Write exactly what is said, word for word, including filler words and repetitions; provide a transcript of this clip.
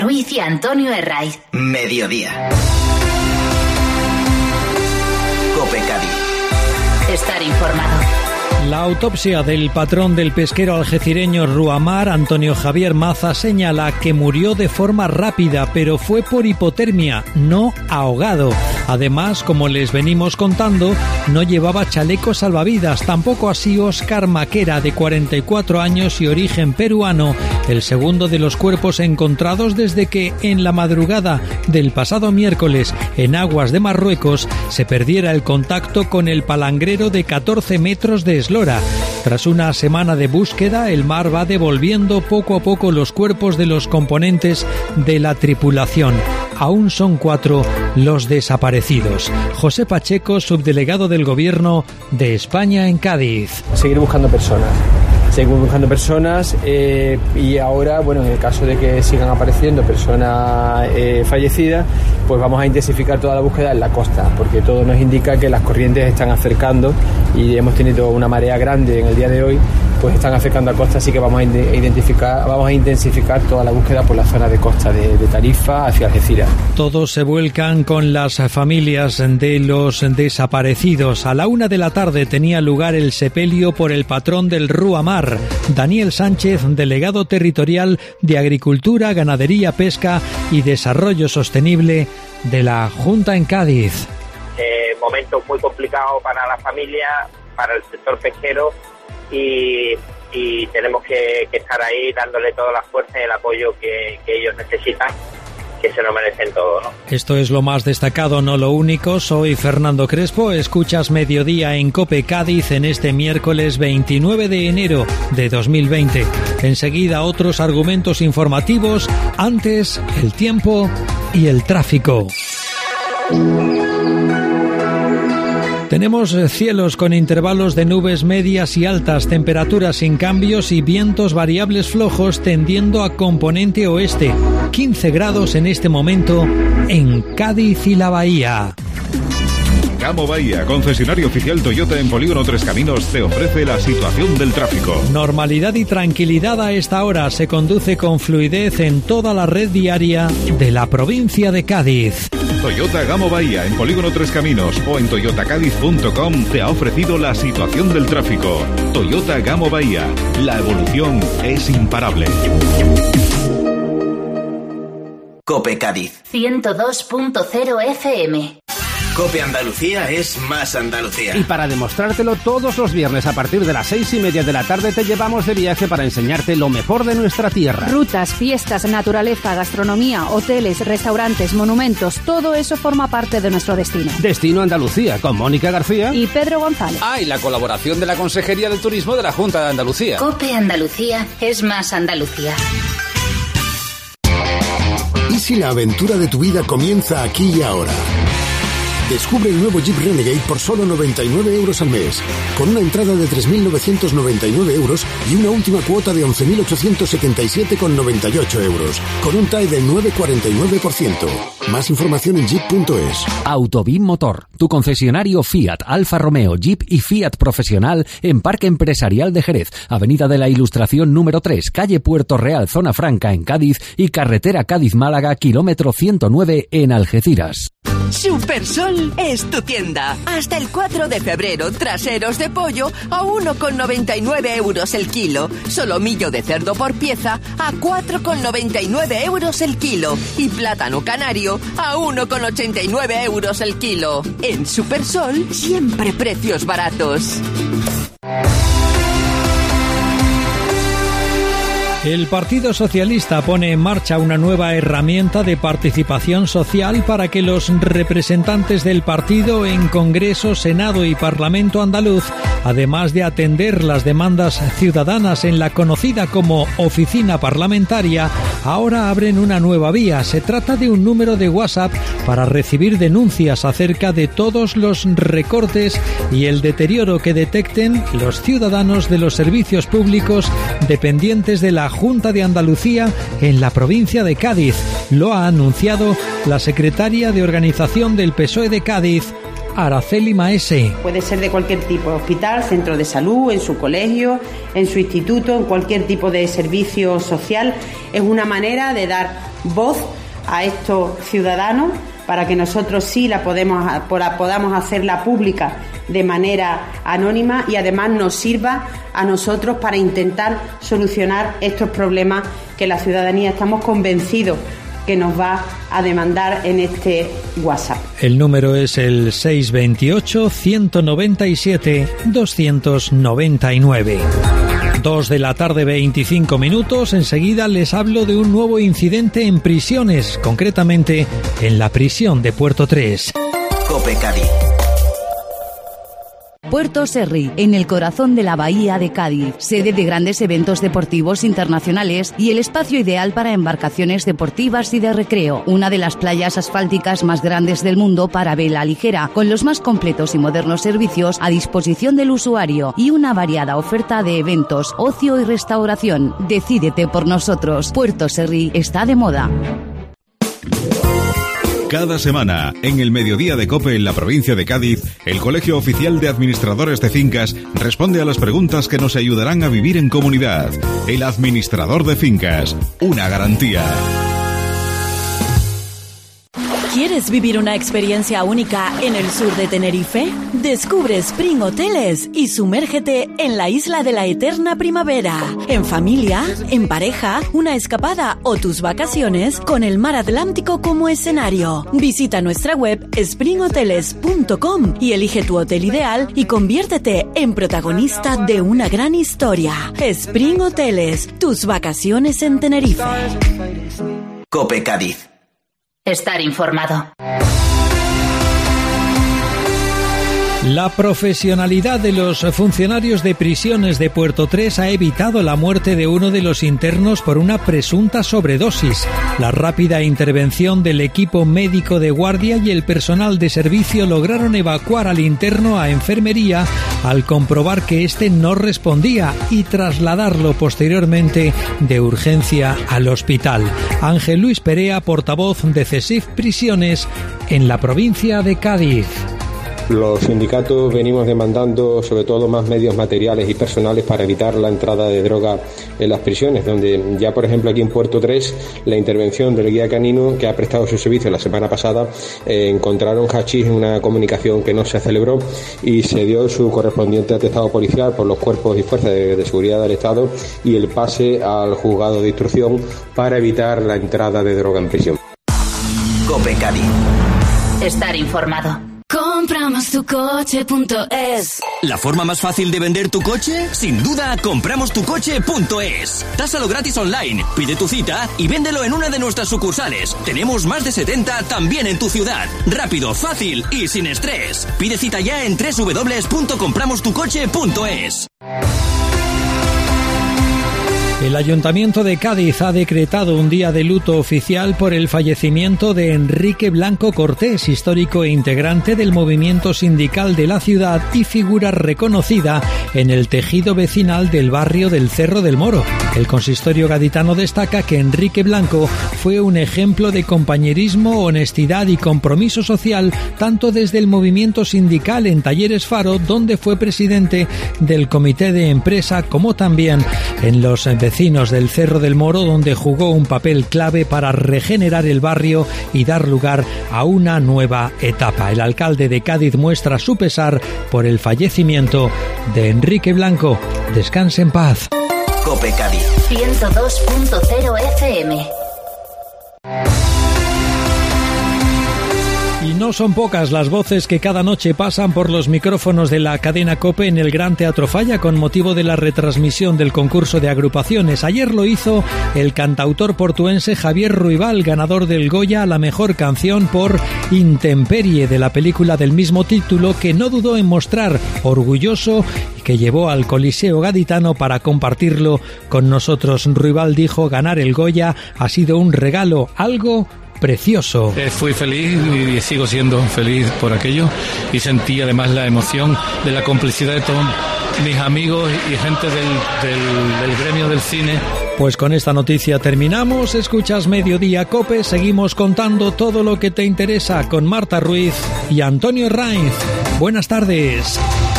Ruiz y Antonio Herraiz. Mediodía. COPE Cádiz. Estar informado. La autopsia del patrón del pesquero algecireño Ruamar, Antonio Javier Maza, señala que murió de forma rápida, pero fue por hipotermia, no ahogado. Además, como les venimos contando, no llevaba chaleco salvavidas, tampoco así Óscar Maquera, de cuarenta y cuatro años y origen peruano, el segundo de los cuerpos encontrados desde que, en la madrugada del pasado miércoles, en aguas de Marruecos, se perdiera el contacto con el palangrero de catorce metros de eslora. Tras una semana de búsqueda, el mar va devolviendo poco a poco los cuerpos de los componentes de la tripulación. Aún son cuatro los desaparecidos. José Pacheco, subdelegado del Gobierno de España en Cádiz. Seguir buscando personas. Seguimos buscando personas eh, y ahora, bueno, en el caso de que sigan apareciendo personas eh, fallecidas, pues vamos a intensificar toda la búsqueda en la costa, porque todo nos indica que las corrientes están acercando y hemos tenido una marea grande en el día de hoy, pues están acercando a costa, así que vamos a identificar, vamos a intensificar toda la búsqueda por la zona de costa de, de Tarifa hacia Algeciras. Todos se vuelcan con las familias de los desaparecidos. A la una de la tarde tenía lugar el sepelio por el patrón del Ruamar, Daniel Sánchez, delegado territorial de Agricultura, Ganadería, Pesca y Desarrollo Sostenible de la Junta en Cádiz. Eh, momento muy complicado para la familia, para el sector pesquero y, y tenemos que, que estar ahí dándole toda la fuerza y el apoyo que, que ellos necesitan, que se lo merecen todo, ¿no? Esto es lo más destacado, no lo único. Soy Fernando Crespo, escuchas Mediodía en COPE Cádiz en este miércoles veintinueve de enero de dos mil veinte. Enseguida otros argumentos informativos, antes el tiempo y el tráfico. Tenemos cielos con intervalos de nubes medias y altas, temperaturas sin cambios y vientos variables flojos tendiendo a componente oeste. quince grados en este momento en Cádiz y la Bahía. Gamo Bahía, concesionario oficial Toyota en Polígono Tres Caminos, te ofrece la situación del tráfico. Normalidad y tranquilidad a esta hora. Se conduce con fluidez en toda la red viaria de la provincia de Cádiz. Toyota Gamo Bahía en Polígono Tres Caminos o en toyota cádiz punto com te ha ofrecido la situación del tráfico. Toyota Gamo Bahía, la evolución es imparable. COPE Cádiz ciento dos punto cero F M. COPE Andalucía es más Andalucía. Y para demostrártelo, todos los viernes a partir de las seis y media de la tarde te llevamos de viaje para enseñarte lo mejor de nuestra tierra. Rutas, fiestas, naturaleza, gastronomía, hoteles, restaurantes, monumentos, todo eso forma parte de nuestro destino. Destino Andalucía, con Mónica García y Pedro González. Ah, y la colaboración de la Consejería de Turismo de la Junta de Andalucía. COPE Andalucía es más Andalucía. ¿Y si la aventura de tu vida comienza aquí y ahora? Descubre el nuevo Jeep Renegade por solo noventa y nueve euros al mes, con una entrada de tres mil novecientos noventa y nueve euros y una última cuota de once mil ochocientos setenta y siete con noventa y ocho euros, con un T A E del nueve coma cuarenta y nueve por ciento. Más información en jeep punto es. Autobim Motor, tu concesionario Fiat, Alfa Romeo, Jeep y Fiat Profesional en Parque Empresarial de Jerez, Avenida de la Ilustración número tres, calle Puerto Real, Zona Franca en Cádiz y carretera Cádiz-Málaga, kilómetro ciento nueve en Algeciras. Supersol es tu tienda. Hasta el cuatro de febrero, traseros de pollo a uno con noventa y nueve euros el kilo. Solomillo de cerdo por pieza a cuatro con noventa y nueve euros el kilo. Y plátano canario a uno con ochenta y nueve euros el kilo. En Supersol, siempre precios baratos. El Partido Socialista pone en marcha una nueva herramienta de participación social para que los representantes del partido en Congreso, Senado y Parlamento andaluz, además de atender las demandas ciudadanas en la conocida como Oficina Parlamentaria, ahora abren una nueva vía. Se trata de un número de WhatsApp para recibir denuncias acerca de todos los recortes y el deterioro que detecten los ciudadanos de los servicios públicos dependientes de la Junta de Andalucía en la provincia de Cádiz. Lo ha anunciado la secretaria de Organización del P S O E de Cádiz, Araceli Maese. Puede ser de cualquier tipo, hospital, centro de salud, en su colegio, en su instituto, en cualquier tipo de servicio social. Es una manera de dar voz a estos ciudadanos para que nosotros sí la podemos, podamos hacerla pública de manera anónima y además nos sirva a nosotros para intentar solucionar estos problemas que la ciudadanía estamos convencidos que nos va a demandar en este WhatsApp. El número es el seis dos ocho, uno nueve siete, dos nueve nueve. Dos de la tarde, veinticinco minutos. Enseguida les hablo de un nuevo incidente en prisiones, concretamente en la prisión de Puerto tres. COPE Cádiz. Puerto Serri, en el corazón de la bahía de Cádiz, sede de grandes eventos deportivos internacionales y el espacio ideal para embarcaciones deportivas y de recreo. Una de las playas asfálticas más grandes del mundo para vela ligera, con los más completos y modernos servicios a disposición del usuario y una variada oferta de eventos, ocio y restauración. Decídete por nosotros. Puerto Serri está de moda. Cada semana, en el mediodía de COPE en la provincia de Cádiz, el Colegio Oficial de Administradores de Fincas responde a las preguntas que nos ayudarán a vivir en comunidad. El administrador de fincas, una garantía. ¿Quieres vivir una experiencia única en el sur de Tenerife? Descubre Spring Hoteles y sumérgete en la isla de la eterna primavera. En familia, en pareja, una escapada o tus vacaciones con el mar Atlántico como escenario. Visita nuestra web spring hoteles punto com y elige tu hotel ideal y conviértete en protagonista de una gran historia. Spring Hoteles, tus vacaciones en Tenerife. COPE Cádiz. Estar informado. La profesionalidad de los funcionarios de prisiones de Puerto tres ha evitado la muerte de uno de los internos por una presunta sobredosis. La rápida intervención del equipo médico de guardia y el personal de servicio lograron evacuar al interno a enfermería al comprobar que éste no respondía y trasladarlo posteriormente de urgencia al hospital. Ángel Luis Perea, portavoz de CESIF Prisiones en la provincia de Cádiz. Los sindicatos venimos demandando sobre todo más medios materiales y personales para evitar la entrada de droga en las prisiones, donde ya por ejemplo aquí en Puerto tres la intervención del guía canino que ha prestado su servicio la semana pasada eh, encontraron hachís en una comunicación que no se celebró y se dio su correspondiente atestado policial por los cuerpos y fuerzas de, de seguridad del Estado y el pase al juzgado de instrucción para evitar la entrada de droga en prisión. COPE Cádiz. Estar informado. Compramos tu coche punto es. ¿La forma más fácil de vender tu coche? Sin duda, compramos tu coche punto es. Tásalo gratis online, pide tu cita y véndelo en una de nuestras sucursales. Tenemos más de setenta también en tu ciudad. Rápido, fácil y sin estrés. Pide cita ya en doble u doble u doble u punto compramos tu coche punto es. El Ayuntamiento de Cádiz ha decretado un día de luto oficial por el fallecimiento de Enrique Blanco Cortés, histórico e integrante del movimiento sindical de la ciudad y figura reconocida en el tejido vecinal del barrio del Cerro del Moro. El consistorio gaditano destaca que Enrique Blanco fue un ejemplo de compañerismo, honestidad y compromiso social, tanto desde el movimiento sindical en Talleres Faro, donde fue presidente del comité de empresa, como también en los vecinos del Cerro del Moro, donde jugó un papel clave para regenerar el barrio y dar lugar a una nueva etapa. El alcalde de Cádiz muestra su pesar por el fallecimiento de Enrique Blanco. Descanse en paz. COPE Cádiz. ciento dos punto cero F M. Y no son pocas las voces que cada noche pasan por los micrófonos de la cadena COPE en el Gran Teatro Falla con motivo de la retransmisión del concurso de agrupaciones. Ayer lo hizo el cantautor portuense Javier Ruibal, ganador del Goya a la mejor canción por Intemperie, de la película del mismo título, que no dudó en mostrar orgulloso y que llevó al Coliseo gaditano para compartirlo con nosotros. Ruibal dijo: ganar el Goya ha sido un regalo, algo precioso. Eh, fui feliz y sigo siendo feliz por aquello y sentí además la emoción de la complicidad de todos mis amigos y gente del, del, del gremio del cine. Pues con esta noticia terminamos. Escuchas Mediodía COPE. Seguimos contando todo lo que te interesa con Marta Ruiz y Antonio Herraiz. Buenas tardes.